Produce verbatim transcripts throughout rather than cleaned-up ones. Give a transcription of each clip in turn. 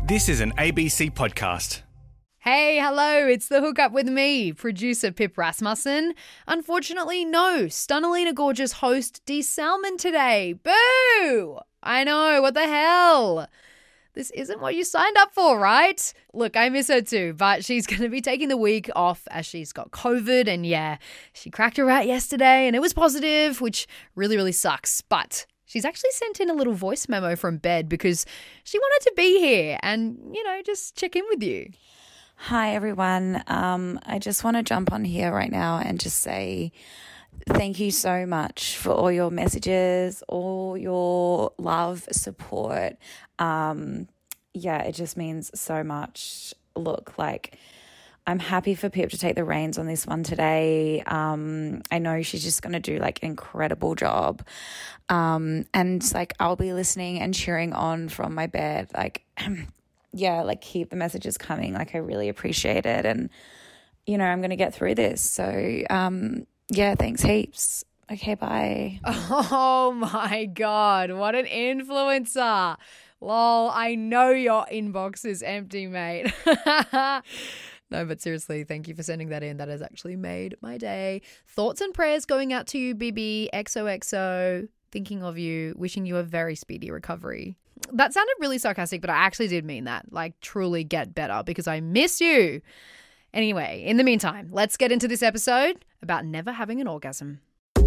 This is an A B C podcast. Hey, hello, it's The Hookup with me, producer Pip Rasmussen. Unfortunately, no Stunnalina Gorgeous host Dee Salmon today. Boo! I know, what the hell? This isn't what you signed up for, right? Look, I miss her too, but she's going to be taking the week off as she's got COVID, and yeah, she cracked her out yesterday and it was positive, which really, really sucks, but she's actually sent in a little voice memo from bed because she wanted to be here and, you know, just check in with you. Hi, everyone. Um, I just want to jump on here right now and just say thank you so much for all your messages, all your love, support. Um, yeah, it just means so much. Look, like, I'm happy for Pip to take the reins on this one today. Um, I know she's just going to do, like, an incredible job. Um, and, like, I'll be listening and cheering on from my bed, like, yeah, like keep the messages coming. Like I really appreciate it. And, you know, I'm going to get through this. So, um, yeah, thanks heaps. Okay, bye. Oh my God, what an influencer. Lol, I know your inbox is empty, mate. No, but seriously, thank you for sending that in. That has actually made my day. Thoughts and prayers going out to you, B B, X O X O. Thinking of you, wishing you a very speedy recovery. That sounded really sarcastic, but I actually did mean that. Like, truly get better because I miss you. Anyway, in the meantime, let's get into this episode about never having an orgasm.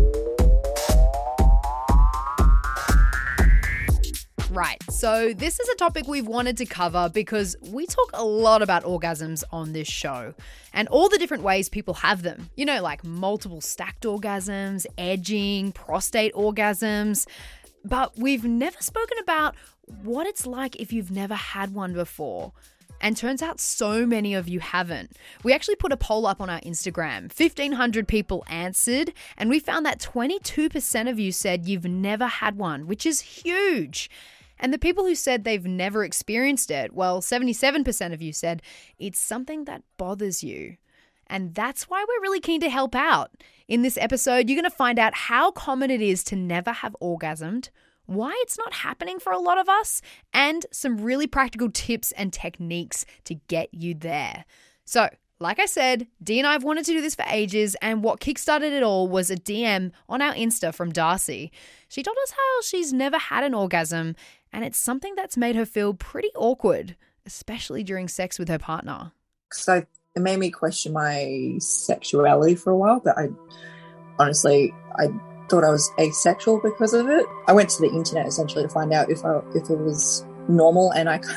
Right, so this is a topic we've wanted to cover because we talk a lot about orgasms on this show and all the different ways people have them. You know, like multiple stacked orgasms, edging, prostate orgasms. But we've never spoken about what it's like if you've never had one before. And turns out so many of you haven't. We actually put a poll up on our Instagram. fifteen hundred people answered, and we found that twenty-two percent of you said you've never had one, which is huge. And the people who said they've never experienced it, well, seventy-seven percent of you said it's something that bothers you. And that's why we're really keen to help out. In this episode, you're going to find out how common it is to never have orgasmed, why it's not happening for a lot of us, and some really practical tips and techniques to get you there. So, like I said, Dee and I have wanted to do this for ages, and what kickstarted it all was a D M on our Insta from Darcy. She told us how she's never had an orgasm, and it's something that's made her feel pretty awkward, especially during sex with her partner. So it made me question my sexuality for a while, but I honestly, I thought I was asexual because of it. I went to the internet essentially to find out if I, if it was normal, and I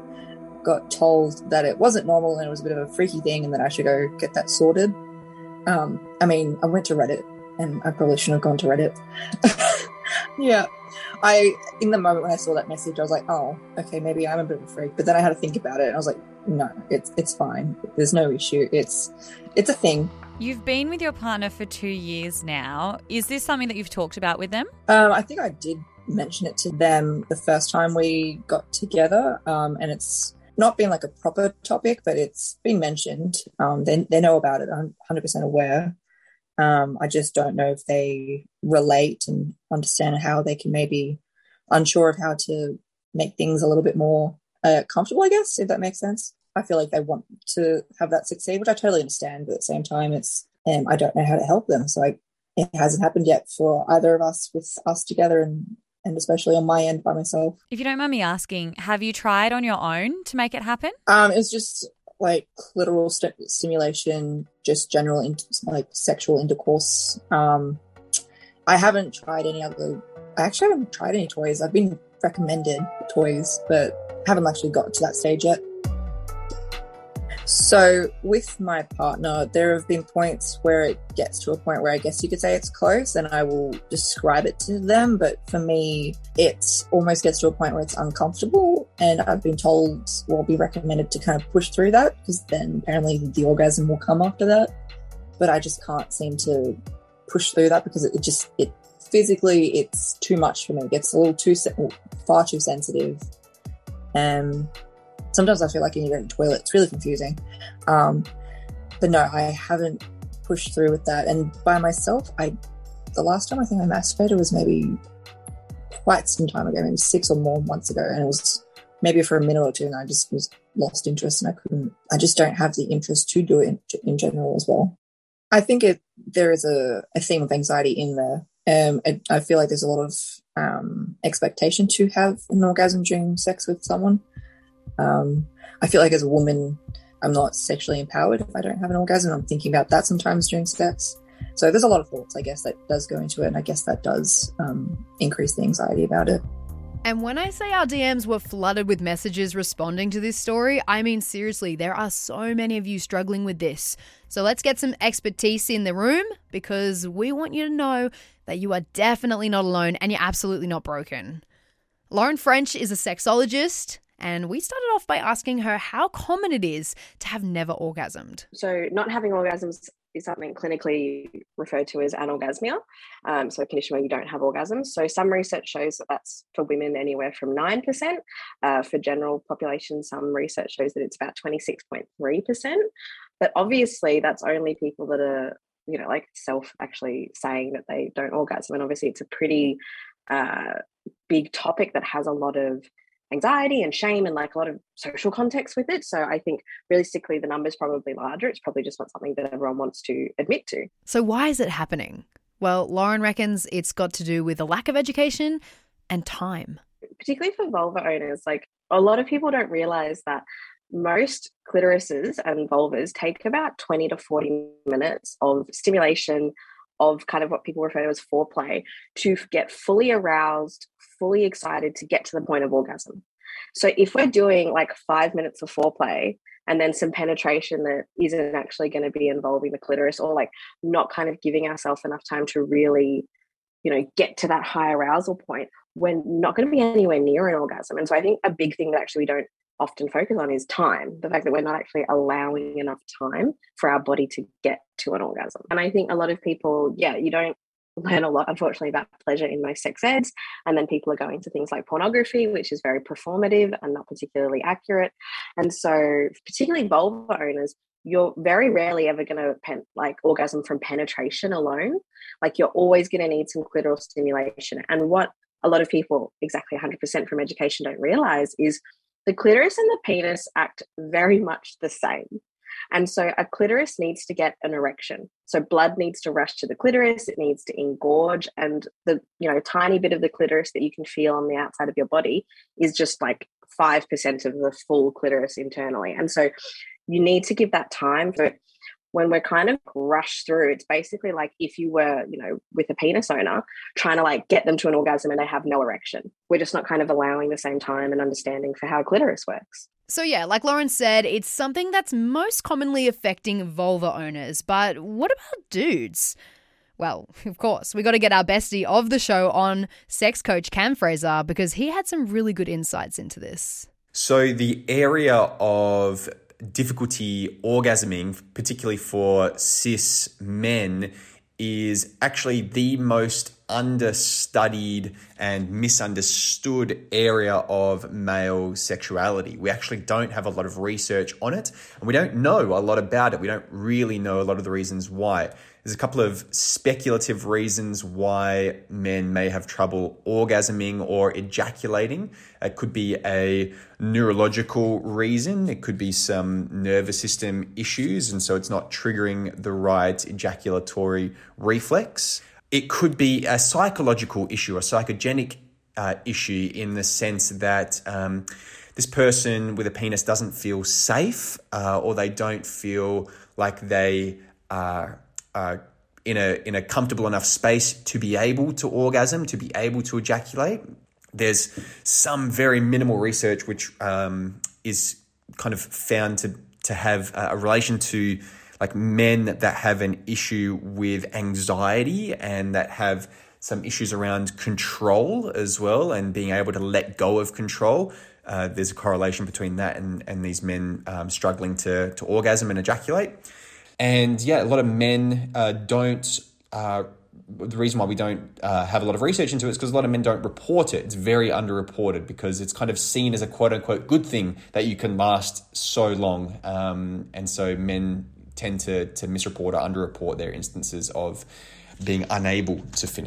got told that it wasn't normal and it was a bit of a freaky thing and that I should go get that sorted. Um, I mean, I went to Reddit, and I probably shouldn't have gone to Reddit. Yeah. I, in the moment when I saw that message, I was like, oh, okay, maybe I'm a bit of a freak. But then I had to think about it, and I was like, no, it's it's fine. There's no issue. It's it's a thing. You've been with your partner for two years now. Is this something that you've talked about with them? Um, I think I did mention it to them the first time we got together, um, and it's not been like a proper topic, but it's been mentioned. Um, they, they know about it. I'm one hundred percent aware. Um, I just don't know if they relate and understand how they can maybe unsure of how to make things a little bit more uh, comfortable, I guess, if that makes sense. I feel like they want to have that succeed, which I totally understand, but at the same time, it's um, I don't know how to help them. So I, it hasn't happened yet for either of us with us together, and, and especially on my end by myself. If you don't mind me asking, have you tried on your own to make it happen? Um, it was just like clitoral st- stimulation, just general in- like sexual intercourse. Um, I haven't tried any other. I actually haven't tried any toys. I've been recommended toys, but haven't actually got to that stage yet. So with my partner, there have been points where it gets to a point where I guess you could say it's close, and I will describe it to them. But for me, it almost gets to a point where it's uncomfortable, and I've been told, well, be recommended to kind of push through that, because then apparently the orgasm will come after that. But I just can't seem to push through that because it, it just, it physically, it's too much for me. It gets a little too, far too sensitive. Um, Sometimes I feel like I need to go to the toilet. It's really confusing. Um, but no, I haven't pushed through with that. And by myself, I the last time I think I masturbated was maybe quite some time ago, maybe six or more months ago. And it was maybe for a minute or two, and I just was lost interest, and I couldn't, I just don't have the interest to do it in, in general as well. I think it, there is a, a theme of anxiety in there. Um, I, I feel like there's a lot of um, expectation to have an orgasm during sex with someone. Um, I feel like as a woman, I'm not sexually empowered if I don't have an orgasm. I'm thinking about that sometimes during sex. So there's a lot of thoughts, I guess, that does go into it, and I guess that does um, increase the anxiety about it. And when I say our D Ms were flooded with messages responding to this story, I mean seriously, there are so many of you struggling with this. So let's get some expertise in the room, because we want you to know that you are definitely not alone and you're absolutely not broken. Lauren French is a sexologist, and we started off by asking her how common it is to have never orgasmed. So not having orgasms is something clinically referred to as anorgasmia, um, so a condition where you don't have orgasms. So some research shows that that's for women anywhere from nine percent. Uh, for general population, some research shows that it's about twenty-six point three percent. But obviously that's only people that are, you know, like self actually saying that they don't orgasm. And obviously it's a pretty uh, big topic that has a lot of anxiety and shame and like a lot of social context with it. So I think realistically the number's probably larger. It's probably just not something that everyone wants to admit to. So why is it happening? Well, Lauren reckons it's got to do with a lack of education and time. Particularly for vulva owners, like a lot of people don't realise that most clitorises and vulvas take about twenty to forty minutes of stimulation, of kind of what people refer to as foreplay, to get fully aroused, fully excited to get to the point of orgasm. So if we're doing like five minutes of foreplay and then some penetration that isn't actually going to be involving the clitoris, or like not kind of giving ourselves enough time to really, you know, get to that high arousal point, we're not going to be anywhere near an orgasm. And so I think a big thing that actually we don't often focus on is time, the fact that we're not actually allowing enough time for our body to get to an orgasm. And I think a lot of people, yeah, you don't learn a lot, unfortunately, about pleasure in most sex eds. And then people are going to things like pornography, which is very performative and not particularly accurate. And so particularly vulva owners, you're very rarely ever going to pen, like orgasm from penetration alone. Like you're always going to need some clitoral stimulation. And what a lot of people, exactly one hundred percent from education, don't realize is the clitoris and the penis act very much the same. And so a clitoris needs to get an erection. So blood needs to rush to the clitoris, it needs to engorge, and the, you know, tiny bit of the clitoris that you can feel on the outside of your body is just like five percent of the full clitoris internally. And so you need to give that time. For when we're kind of rushed through, it's basically like if you were, you know, with a penis owner trying to like get them to an orgasm and they have no erection. We're just not kind of allowing the same time and understanding for how clitoris works. So yeah, like Lauren said, it's something that's most commonly affecting vulva owners. But what about dudes? Well, of course, we got to get our bestie of the show on, sex coach Cam Fraser, because he had some really good insights into this. So the area of difficulty orgasming, particularly for cis men, is actually the most understudied and misunderstood area of male sexuality. We actually don't have a lot of research on it, and we don't know a lot about it. We don't really know a lot of the reasons why. There's a couple of speculative reasons why men may have trouble orgasming or ejaculating. It could be a neurological reason. It could be some nervous system issues, and so it's not triggering the right ejaculatory reflex. It could be a psychological issue, a psychogenic uh, issue, in the sense that um, this person with a penis doesn't feel safe, uh, or they don't feel like they are Uh, in a in a comfortable enough space to be able to orgasm, to be able to ejaculate. There's some very minimal research which um, is kind of found to to have a relation to like men that have an issue with anxiety and that have some issues around control as well, and being able to let go of control. Uh, there's a correlation between that and and these men um, struggling to to orgasm and ejaculate. And yeah, a lot of men uh, don't, uh, the reason why we don't uh, have a lot of research into it is because a lot of men don't report it. It's very underreported because it's kind of seen as a quote unquote good thing that you can last so long. Um, and so men tend to, to misreport or underreport their instances of being unable to finish.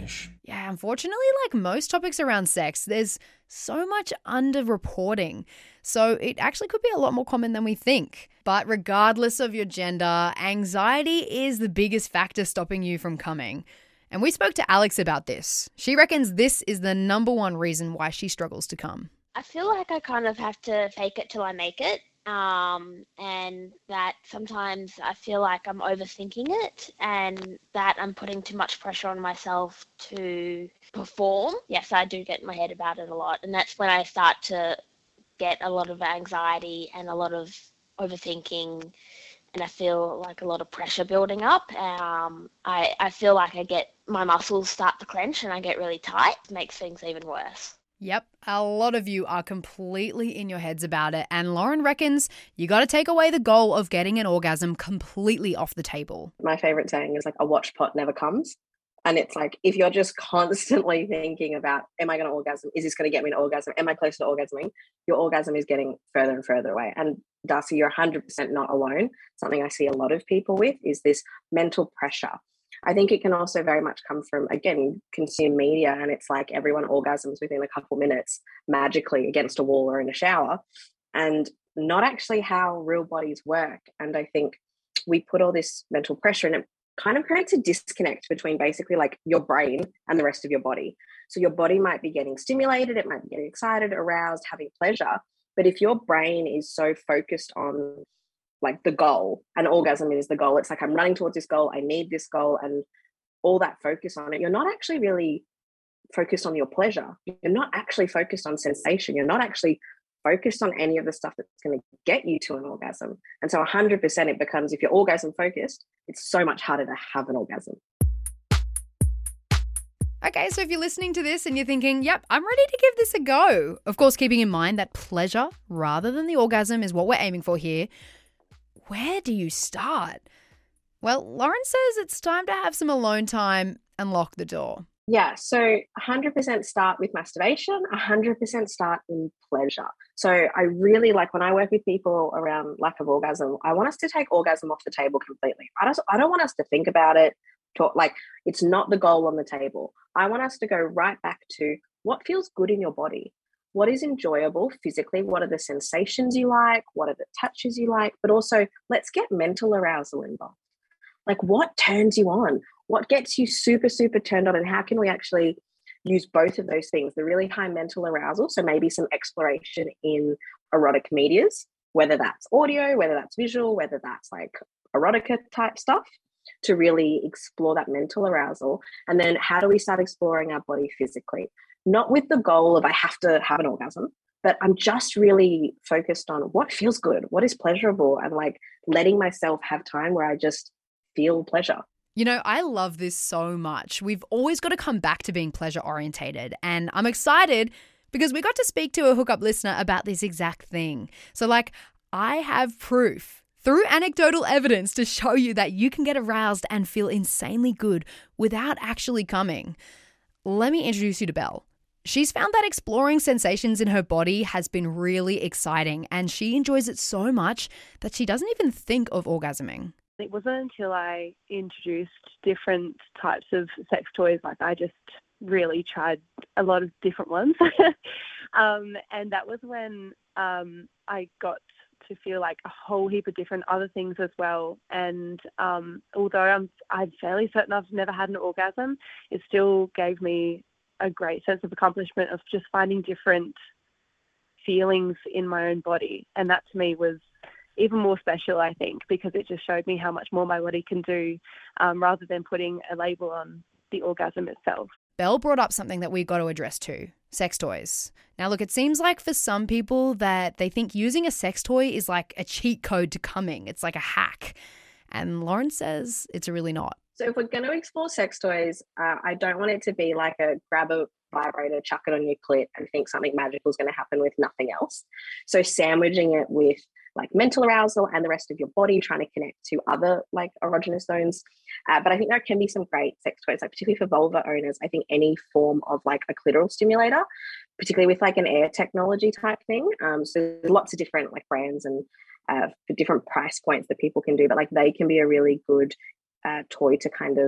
Yeah, unfortunately, like most topics around sex, there's so much underreporting. So it actually could be a lot more common than we think. But regardless of your gender, anxiety is the biggest factor stopping you from coming. And we spoke to Alex about this. She reckons this is the number one reason why she struggles to come. I feel like I kind of have to fake it till I make it. Um, and that sometimes I feel like I'm overthinking it and that I'm putting too much pressure on myself to perform. Yes, I do get in my head about it a lot. And that's when I start to get a lot of anxiety and a lot of overthinking, and I feel like a lot of pressure building up. Um, I, I feel like I get, my muscles start to clench and I get really tight. It makes things even worse. Yep, a lot of you are completely in your heads about it, and Lauren reckons you got to take away the goal of getting an orgasm completely off the table. My favorite saying is like, a watch pot never comes. And it's like, if you're just constantly thinking about, am I going to orgasm? Is this going to get me an orgasm? Am I close to orgasming? Your orgasm is getting further and further away. And Darcy, you're one hundred percent not alone. Something I see a lot of people with is this mental pressure. I think it can also very much come from, again, consumer media, and it's like everyone orgasms within a couple minutes magically against a wall or in a shower, and not actually how real bodies work. And I think we put all this mental pressure, and it kind of creates a disconnect between basically like your brain and the rest of your body. So your body might be getting stimulated, it might be getting excited, aroused, having pleasure, but if your brain is so focused on like the goal, and orgasm is the goal, it's like, I'm running towards this goal, I need this goal, and all that focus on it, you're not actually really focused on your pleasure. You're not actually focused on sensation. You're not actually focused on any of the stuff that's going to get you to an orgasm. And so one hundred percent it becomes, if you're orgasm focused, it's so much harder to have an orgasm. Okay, so if you're listening to this and you're thinking, yep, I'm ready to give this a go, of course, keeping in mind that pleasure rather than the orgasm is what we're aiming for here, where do you start? Well, Lauren says it's time to have some alone time and lock the door. Yeah, so one hundred percent start with masturbation, one hundred percent start in pleasure. So I really like, when I work with people around lack of orgasm, I want us to take orgasm off the table completely. I don't, I don't want us to think about it, talk, like it's not the goal on the table. I want us to go right back to what feels good in your body. What is enjoyable physically? What are the sensations you like? What are the touches you like? But also, let's get mental arousal involved. Like, what turns you on? What gets you super, super turned on? And how can we actually use both of those things? The really high mental arousal, so maybe some exploration in erotic medias, whether that's audio, whether that's visual, whether that's like erotica type stuff, to really explore that mental arousal. And then how do we start exploring our body physically? Not with the goal of I have to have an orgasm, but I'm just really focused on what feels good, what is pleasurable, and like letting myself have time where I just feel pleasure. You know, I love this so much. We've always got to come back to being pleasure orientated, and I'm excited because we got to speak to a hookup listener about this exact thing. So like, I have proof through anecdotal evidence to show you that you can get aroused and feel insanely good without actually coming. Let me introduce you to Belle. She's found that exploring sensations in her body has been really exciting, and she enjoys it so much that she doesn't even think of orgasming. It wasn't until I introduced different types of sex toys, like I just really tried a lot of different ones. um, and that was when um, I got to feel like a whole heap of different other things as well. And um, although I'm, I'm fairly certain I've never had an orgasm, it still gave me a great sense of accomplishment of just finding different feelings in my own body. And that to me was even more special, I think, because it just showed me how much more my body can do um, rather than putting a label on the orgasm itself. Belle brought up something that we got to address too, sex toys. Now look, it seems like for some people that they think using a sex toy is like a cheat code to coming. It's like a hack. And Lauren says it's really not. So if we're going to explore sex toys, uh, I don't want it to be like a grab a vibrator, chuck it on your clit and think something magical is going to happen with nothing else. So sandwiching it with like mental arousal and the rest of your body, trying to connect to other like erogenous zones. Uh, but I think there can be some great sex toys, like particularly for vulva owners. I think any form of like a clitoral stimulator, particularly with like an air technology type thing. Um, so there's lots of different like brands and uh, for different price points that people can do, but like they can be a really good uh, toy to kind of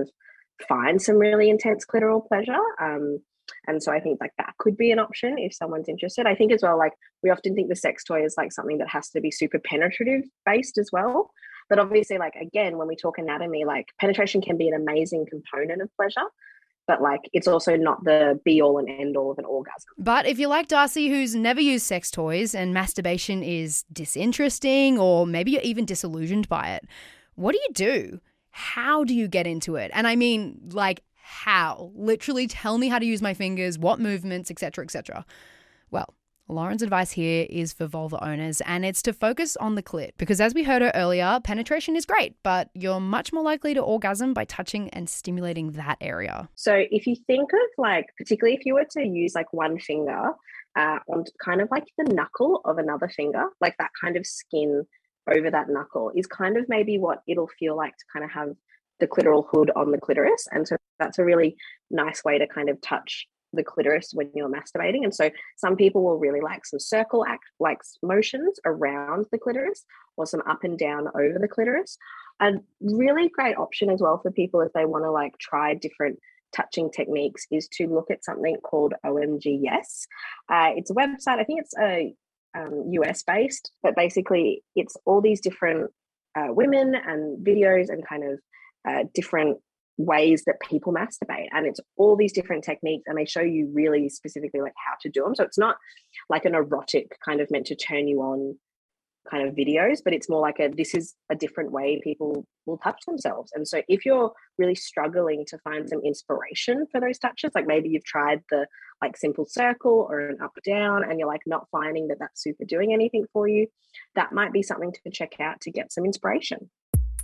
find some really intense clitoral pleasure. Um, and so I think like that could be an option if someone's interested. I think as well, like we often think the sex toy is like something that has to be super penetrative based as well. But obviously, like, again, when we talk anatomy, like penetration can be an amazing component of pleasure, but like it's also not the be all and end all of an orgasm. But if you're like Darcy, who's never used sex toys and masturbation is disinteresting, or maybe you're even disillusioned by it, what do you do? How do you get into it? And I mean, like, how? Literally tell me how to use my fingers, what movements, et cetera, et cetera. Well, Lauren's advice here is for vulva owners, and it's to focus on the clit, because as we heard her earlier, penetration is great, but you're much more likely to orgasm by touching and stimulating that area. So if you think of like, particularly if you were to use like one finger uh, on kind of like the knuckle of another finger, like that kind of skin over that knuckle is kind of maybe what it'll feel like to kind of have the clitoral hood on the clitoris. And so that's a really nice way to kind of touch the clitoris when you're masturbating. And so some people will really like some circle act like motions around the clitoris, or some up and down over the clitoris. A really great option as well for people if they want to like try different touching techniques is to look at something called O M G Yes. Uh, it's a website. I think it's a um, U S based, but basically it's all these different uh, women and videos and kind of uh, different ways that people masturbate, and it's all these different techniques, and they show you really specifically like how to do them. So it's not like an erotic kind of meant to turn you on kind of videos, but it's more like a this is a different way people will touch themselves. And so if you're really struggling to find some inspiration for those touches, like maybe you've tried the like simple circle or an up down and you're like not finding that that's super doing anything for you, that might be something to check out to get some inspiration.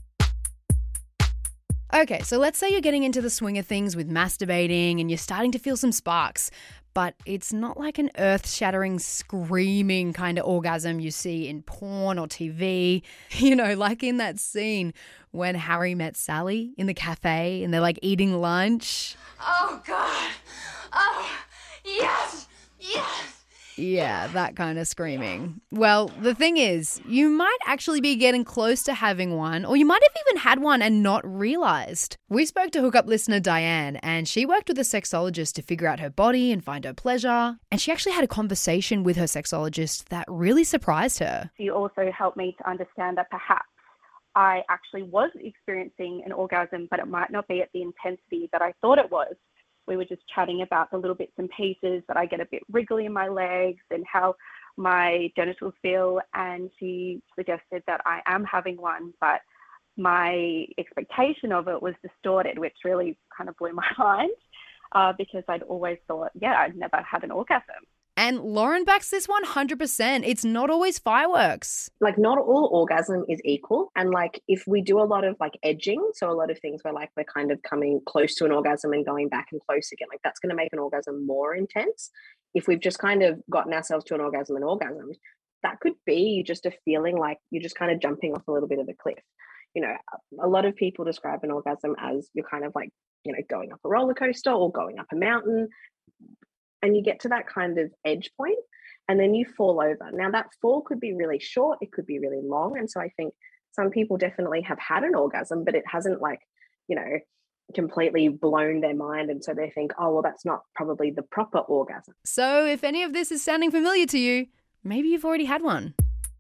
Okay, so let's say you're getting into the swing of things with masturbating and you're starting to feel some sparks, but it's not like an earth-shattering, screaming kind of orgasm you see in porn or T V. You know, like in that scene when Harry met Sally in the cafe and they're like eating lunch. Oh, God. Oh, yes, yes. Yeah, that kind of screaming. Well, the thing is, you might actually be getting close to having one, or you might have even had one and not realized. We spoke to Hookup listener Diane, and she worked with a sexologist to figure out her body and find her pleasure. And she actually had a conversation with her sexologist that really surprised her. You also helped me to understand that perhaps I actually was experiencing an orgasm, but it might not be at the intensity that I thought it was. We were just chatting about the little bits and pieces that I get a bit wriggly in my legs and how my genitals feel. And she suggested that I am having one, but my expectation of it was distorted, which really kind of blew my mind uh, because I'd always thought, yeah, I'd never had an orgasm. And Lauren backs this one hundred percent. It's not always fireworks. Like not all orgasm is equal. And like if we do a lot of like edging, so a lot of things where like we're kind of coming close to an orgasm and going back and close again, like that's going to make an orgasm more intense. If we've just kind of gotten ourselves to an orgasm and orgasmed, that could be just a feeling like you're just kind of jumping off a little bit of a cliff. You know, a lot of people describe an orgasm as you're kind of like, you know, going up a roller coaster or going up a mountain. And you get to that kind of edge point and then you fall over. Now that fall could be really short, it could be really long. And so I think some people definitely have had an orgasm, but it hasn't like, you know, completely blown their mind. And so they think, oh, well, that's not probably the proper orgasm. So if any of this is sounding familiar to you, maybe you've already had one.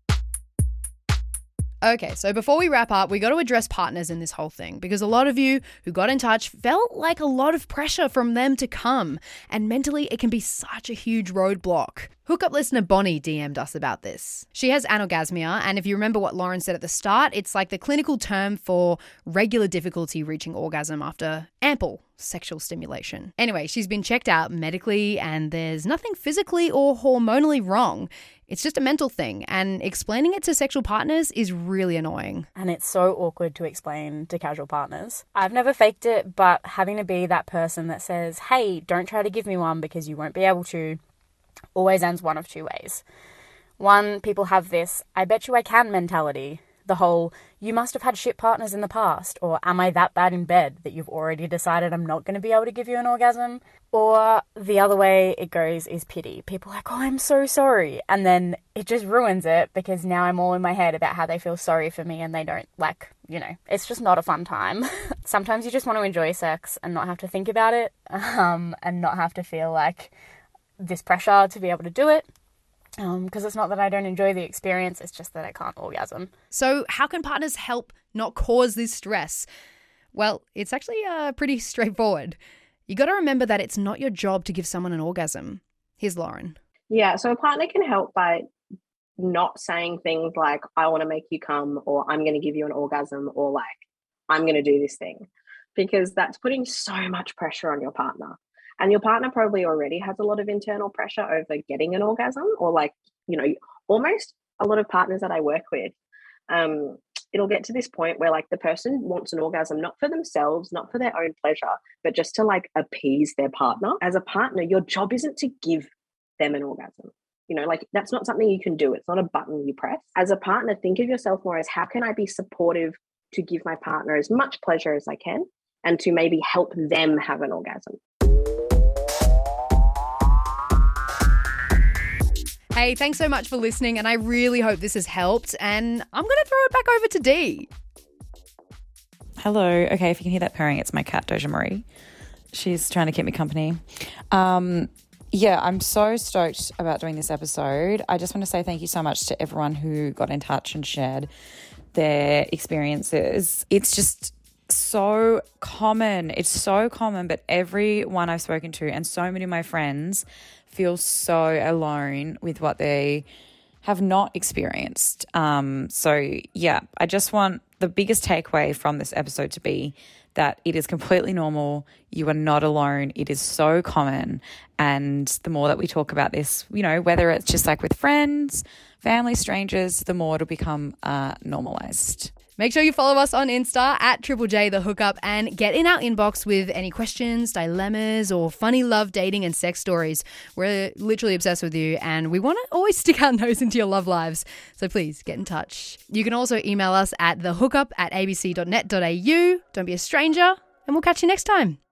Okay, so before we wrap up, we got to address partners in this whole thing, because a lot of you who got in touch felt like a lot of pressure from them to come, and mentally it can be such a huge roadblock. Hookup listener Bonnie D M'd us about this. She has anorgasmia, and if you remember what Lauren said at the start, it's like the clinical term for regular difficulty reaching orgasm after ample sexual stimulation. Anyway, she's been checked out medically, and there's nothing physically or hormonally wrong. It's just a mental thing, and explaining it to sexual partners is really annoying. And it's so awkward to explain to casual partners. I've never faked it, but having to be that person that says, hey, don't try to give me one because you won't be able to, always ends one of two ways. One, people have this, I bet you I can mentality. the whole, you must have had shit partners in the past, or am I that bad in bed that you've already decided I'm not going to be able to give you an orgasm? Or the other way it goes is pity. People are like, oh, I'm so sorry. And then it just ruins it because now I'm all in my head about how they feel sorry for me and they don't, like, you know, it's just not a fun time. Sometimes you just want to enjoy sex and not have to think about it, um, and not have to feel like this pressure to be able to do it. Because um, it's not that I don't enjoy the experience, it's just that I can't orgasm. So how can partners help not cause this stress? Well, it's actually uh, pretty straightforward. You got to remember that it's not your job to give someone an orgasm. Here's Lauren. Yeah, so a partner can help by not saying things like, I want to make you come, or I'm going to give you an orgasm, or like, I'm going to do this thing, because that's putting so much pressure on your partner. And your partner probably already has a lot of internal pressure over getting an orgasm, or like, you know, almost a lot of partners that I work with, um, it'll get to this point where like the person wants an orgasm, not for themselves, not for their own pleasure, but just to like appease their partner. As a partner, your job isn't to give them an orgasm. You know, like that's not something you can do. It's not a button you press. As a partner, think of yourself more as, how can I be supportive to give my partner as much pleasure as I can, and to maybe help them have an orgasm. Hey, thanks so much for listening, and I really hope this has helped. And I'm going to throw it back over to Dee. Hello. Okay, if you can hear that purring, it's my cat, Doja Marie. She's trying to keep me company. Um, yeah, I'm so stoked about doing this episode. I just want to say thank you so much to everyone who got in touch and shared their experiences. It's just so common. It's so common, but everyone I've spoken to and so many of my friends feel so alone with what they have not experienced. Um, so, yeah, I just want the biggest takeaway from this episode to be that it is completely normal. You are not alone. It is so common. And the more that we talk about this, you know, whether it's just like with friends, family, strangers, the more it'll become uh, normalized. Make sure you follow us on Insta at Triple J The Hookup and get in our inbox with any questions, dilemmas, or funny love, dating, and sex stories. We're literally obsessed with you, and we want to always stick our nose into your love lives. So please get in touch. You can also email us at thehookup at abc dot net dot a u. Don't be a stranger, and we'll catch you next time.